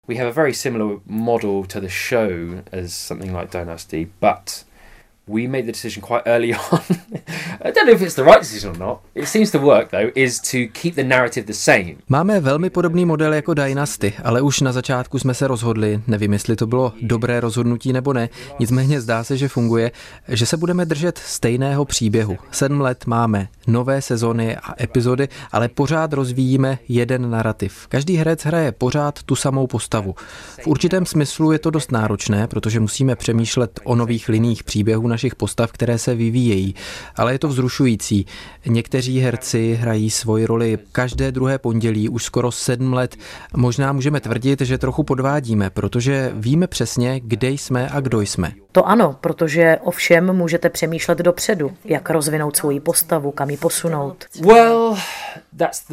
We have a very similar model to the show as something like Dynasty, but we made the decision quite early on. I don't know if it's the right decision or not. It seems to work though, is to keep the narrative the same. Máme velmi podobný model jako Dynasty, ale už na začátku jsme se rozhodli, nevím, jestli to bylo dobré rozhodnutí nebo ne, nicméně zdá se, že funguje, že se budeme držet stejného příběhu. 7 let máme nové sezony a epizody, ale pořád rozvíjíme jeden narrativ. Každý herec hraje pořád tu samou postavu. V určitém smyslu je to dost náročné, protože musíme přemýšlet o nových liních příběhů našich postav, které se vyvíjejí, ale je to vzrušující. Někteří herci hrají svoji roli každé druhé pondělí už skoro 7 let. Možná můžeme tvrdit, že trochu podvádíme, protože víme přesně, kde jsme a kdo jsme. To ano, protože o všem můžete přemýšlet dopředu, jak rozvinout svoji postavu, kam ji posunout. Well, that's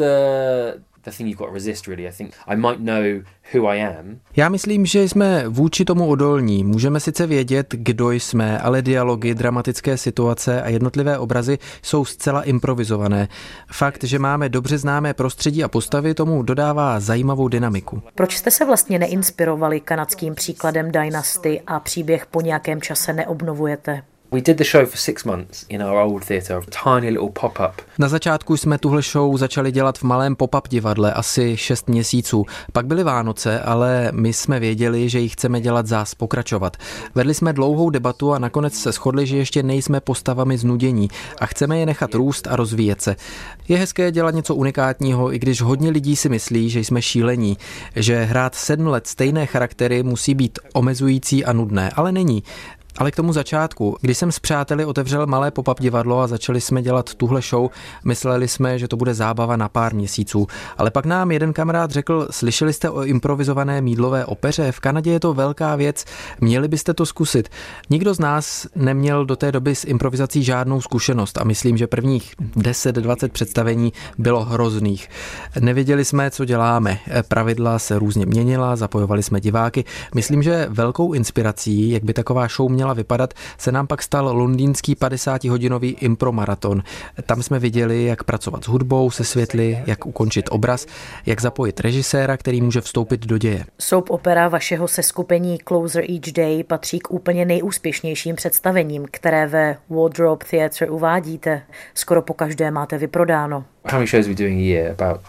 the thing you've got to resist, really. I think I might know who I am. Já myslím, že jsme vůči tomu odolní. Můžeme sice vědět, kdo jsme, ale dialogy, dramatické situace a jednotlivé obrazy jsou zcela improvizované. Fakt, že máme dobře známé prostředí a postavy, tomu dodává zajímavou dynamiku. Proč jste se vlastně neinspirovali kanadským příkladem Dynasty a příběh po nějakém čase neobnovujete? We did the show for 6 months in our old theatre, a tiny little pop-up. Na začátku jsme tuhle show začali dělat v malém pop-up divadle asi 6 měsíců. Pak byly Vánoce, ale my jsme věděli, že ji chceme dělat zás, pokračovat. Vedli jsme dlouhou debatu a nakonec se shodli, že ještě nejsme postavami znudění a chceme je nechat růst a rozvíjet se. Je hezké dělat něco unikátního, i když hodně lidí si myslí, že jsme šílení, že hrát 7 let stejné charaktery musí být omezující a nudné, ale není. Ale k tomu začátku, když jsem s přáteli otevřel malé pop-up divadlo a začali jsme dělat tuhle show, mysleli jsme, že to bude zábava na pár měsíců. Ale pak nám jeden kamarád řekl, slyšeli jste o improvizované mýdlové opeře? V Kanadě je to velká věc, měli byste to zkusit. Nikdo z nás neměl do té doby s improvizací žádnou zkušenost a myslím, že prvních 10-20 představení bylo hrozných. Nevěděli jsme, co děláme. Pravidla se různě měnila, zapojovali jsme diváky. Myslím, že velkou inspirací, jak by taková show měla vypadat, se nám pak stal londýnský 50-hodinový impromaraton. Tam jsme viděli, jak pracovat s hudbou, se světly, jak ukončit obraz, jak zapojit režiséra, který může vstoupit do děje. Soap opera vašeho seskupení Closer Each Day patří k úplně nejúspěšnějším představením, které ve Wardrobe Theatre uvádíte. Skoro po každé máte vyprodáno. How many shows are we doing a year? About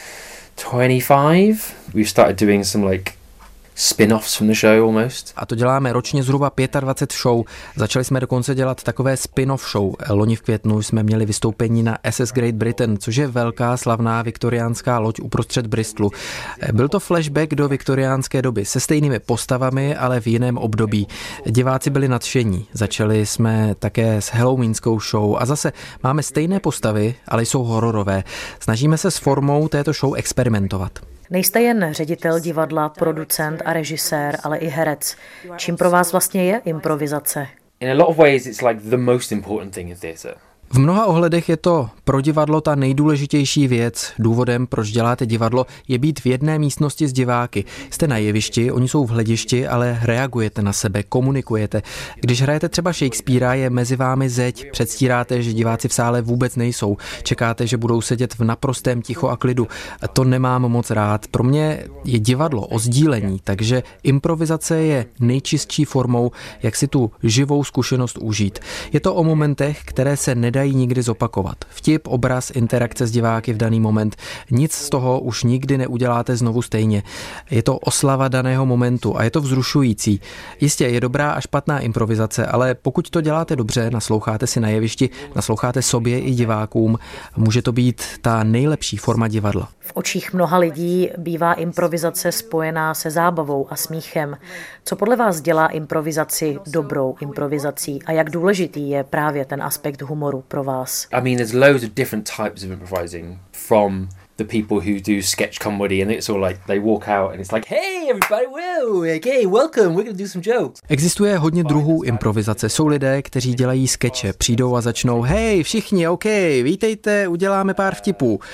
25? We've started doing some spin-offs from the show almost. A to děláme ročně zhruba 25 show. Začali jsme dokonce dělat takové spin-off show. Loni v květnu jsme měli vystoupení na SS Great Britain, což je velká slavná viktoriánská loď uprostřed Bristolu. Byl to flashback do viktoriánské doby se stejnými postavami, ale v jiném období. Diváci byli nadšení. Začali jsme také s halloweenskou show a zase máme stejné postavy, ale jsou hororové. Snažíme se s formou této show experimentovat. Nejste jen ředitel divadla, producent a režisér, ale i herec. Čím pro vás vlastně je improvizace? In a lot of ways it's like the most important thing in theatre. V mnoha ohledech je to pro divadlo ta nejdůležitější věc. Důvodem, proč děláte divadlo, je být v jedné místnosti s diváky. Jste na jevišti, oni jsou v hledišti, ale reagujete na sebe, komunikujete. Když hrajete třeba Shakespearea, je mezi vámi zeď, předstíráte, že diváci v sále vůbec nejsou. Čekáte, že budou sedět v naprostém tichu a klidu. To nemám moc rád. Pro mě je divadlo o sdílení, takže improvizace je nejčistší formou, jak si tu živou zkušenost užít. Je to o momentech, které se nedají nikdy zopakovat. Vtip, obraz, interakce s diváky v daný moment. Nic z toho už nikdy neuděláte znovu stejně. Je to oslava daného momentu a je to vzrušující. Jistě je dobrá a špatná improvizace, ale pokud to děláte dobře, nasloucháte si na jevišti, nasloucháte sobě i divákům, může to být ta nejlepší forma divadla. V očích mnoha lidí bývá improvizace spojená se zábavou a smíchem. Co podle vás dělá improvizaci dobrou improvizací a jak důležitý je právě ten aspekt humoru pro vás? I mean, there's loads of different types of improvising from the people who do sketch comedy and it's all like they walk out and it's like, hey everybody, okay, welcome, we're going to do some jokes. Existuje hodně druhů improvizace. Jsou lidé, kteří dělají skeče, přijdou a začnou, hej všichni, ok, vítejte, uděláme pár vtipů.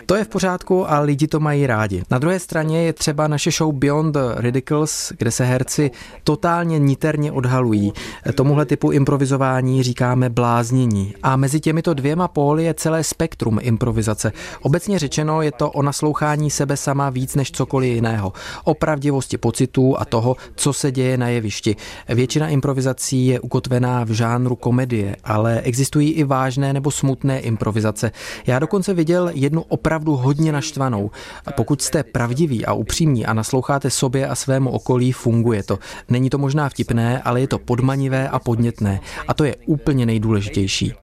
To je v pořádku a lidi to mají rádi. Na druhé straně je třeba naše show Beyond the Ridiculous, kde se herci totálně niterně odhalují. Tomuhle typu improvizování říkáme bláznění. A mezi těmito dvěma póly je celé spektrum improvizace. Obecně řečeno je to o naslouchání sebe sama víc než cokoliv jiného. O pravdivosti pocitů a toho, co se děje na jevišti. Většina improvizací je ukotvená v žánru komedie, ale existují i vážné nebo smutné improvizace. Já dokonce viděl jednu opravdu hodně naštvanou. Pokud jste pravdiví a upřímní a nasloucháte sobě a svému okolí, funguje to. Není to možná vtipné, ale je to podmanivé a podnětné. A to je úplně nejdůležitější.